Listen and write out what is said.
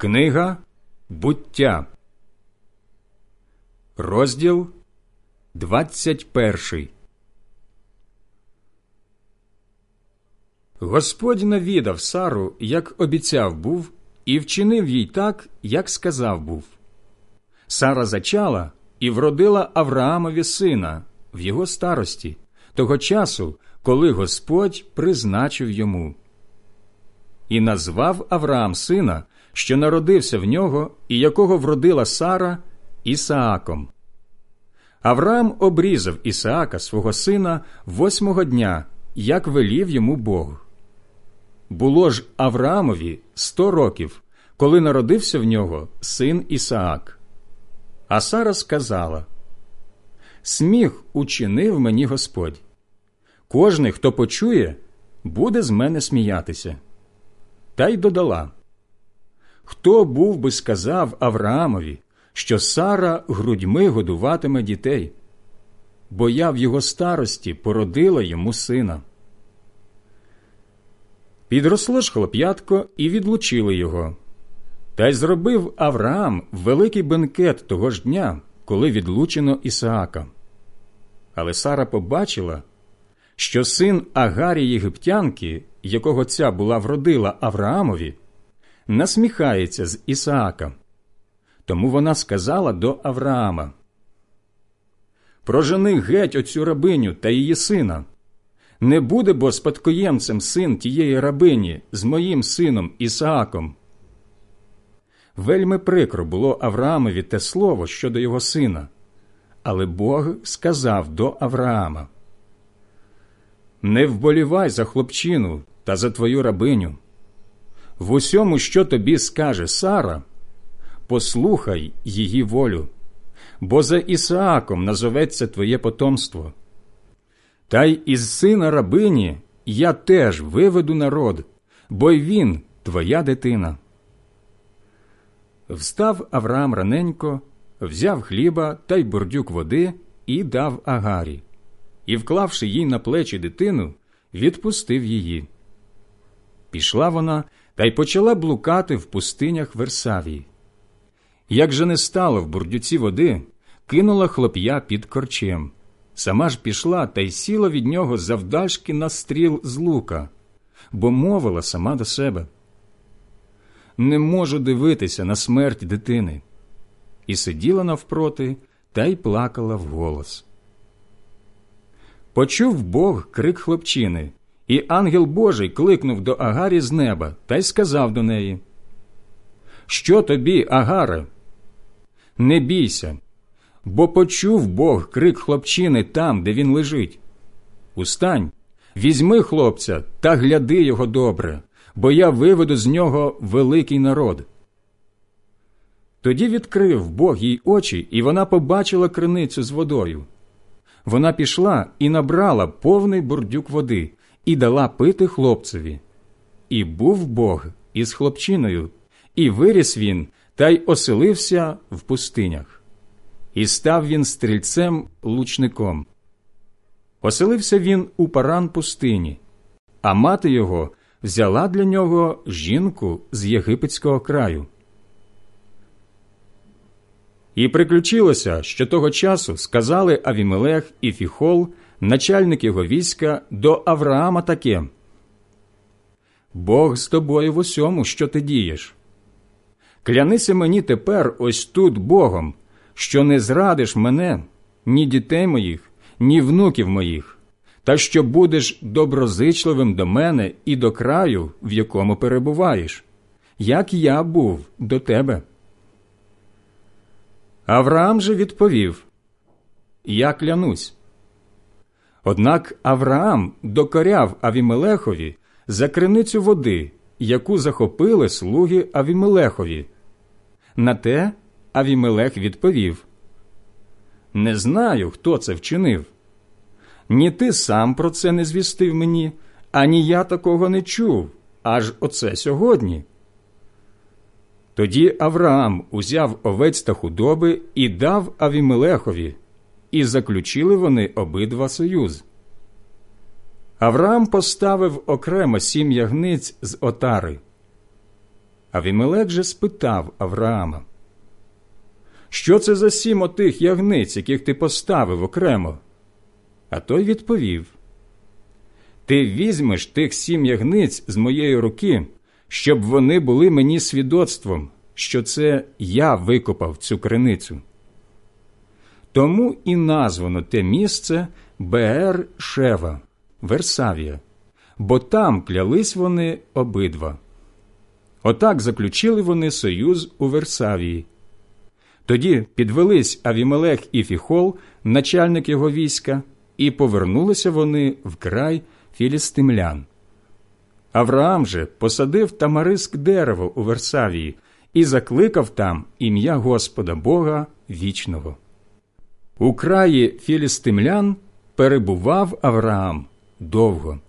Книга Буття, розділ 21. Господь навідав Сару, як обіцяв був, і вчинив їй так, як сказав був. Сара зачала і вродила Авраамові сина в його старості, того часу, коли Господь призначив йому. І назвав Авраам сина, що народився в нього, і якого вродила Сара, Ісааком. Авраам обрізав Ісаака, свого сина, 8-го дня, як велів йому Бог. Було ж Авраамові 100 років, коли народився в нього син Ісаак. А Сара сказала: «Сміх учинив мені Господь. Кожний, хто почує, буде з мене сміятися». Та й додала: «Хто був би сказав Авраамові, що Сара грудьми годуватиме дітей? Бо я в його старості породила йому сина». Підросло ж хлоп'ятко, і відлучили його. Та й зробив Авраам великий бенкет того ж дня, коли відлучено Ісаака. Але Сара побачила, що син Агарі єгиптянки, якого ця була вродила Авраамові, насміхається з Ісаака. Тому вона сказала до Авраама: «Прожени геть оцю рабиню та її сина. Не буде бо спадкоємцем син тієї рабині з моїм сином Ісааком». Вельми прикро було Авраамові те слово щодо його сина, але Бог сказав до Авраама: «Не вболівай за хлопчину та за твою рабиню. В усьому, що тобі скаже Сара, послухай її волю, бо за Ісааком назоветься твоє потомство. Та й із сина рабині я теж виведу народ, бо й він твоя дитина». Встав Авраам раненько, взяв хліба та й бурдюк води і дав Агарі, і, вклавши їй на плечі дитину, відпустив її. Пішла вона та й почала блукати в пустинях Версавії. Як же не стало в бурдюці води, кинула хлоп'я під корчем. Сама ж пішла та й сіла від нього завдальшки на стріл з лука, бо мовила сама до себе: «Не можу дивитися на смерть дитини». І сиділа навпроти та й плакала вголос. Почув Бог крик хлопчини, і ангел Божий кликнув до Агарі з неба та й сказав до неї: «Що тобі, Агаре? Не бійся, бо почув Бог крик хлопчини там, де він лежить. Устань, візьми хлопця та гляди його добре, бо я виведу з нього великий народ». Тоді відкрив Бог їй очі, і вона побачила криницю з водою. Вона пішла і набрала повний бурдюк води і дала пити хлопцеві. І був Бог із хлопчиною, і виріс він, та й оселився в пустинях. І став він стрільцем-лучником. Оселився він у Паран пустині, а мати його взяла для нього жінку з єгипетського краю. І приключилося, що того часу сказали Авімелех і Фіхол, начальник його війська, до Авраама таке: «Бог з тобою в усьому, що ти дієш. Клянися мені тепер ось тут Богом, що не зрадиш мене, ні дітей моїх, ні внуків моїх, та що будеш доброзичливим до мене і до краю, в якому перебуваєш, як я був до тебе». Авраам же відповів: «Я клянусь». Однак Авраам докоряв Авімелехові за криницю води, яку захопили слуги Авімелехові. На те Авімелех відповів: «Не знаю, хто це вчинив. Ні ти сам про це не звістив мені, ані я такого не чув, аж оце сьогодні». Тоді Авраам узяв овець та худоби і дав Авімелехові, і заключили вони обидва союз. Авраам поставив окремо 7 ягниць з отари. Авімелек же спитав Авраама: «Що це за 7 отих ягниць, яких ти поставив окремо?» А той відповів: «Ти візьмеш тих 7 ягниць з моєї руки, щоб вони були мені свідоцтвом, що це я викопав цю криницю». Тому і названо те місце Беер-Шева, Версавія, бо там клялись вони обидва. Отак заключили вони союз у Версавії. Тоді підвелись Авімелех і Фіхол, начальник його війська, і повернулися вони в край філістимлян. Авраам же посадив тамариск дерево у Версавії і закликав там ім'я Господа Бога вічного. У краї філістимлян перебував Авраам довго.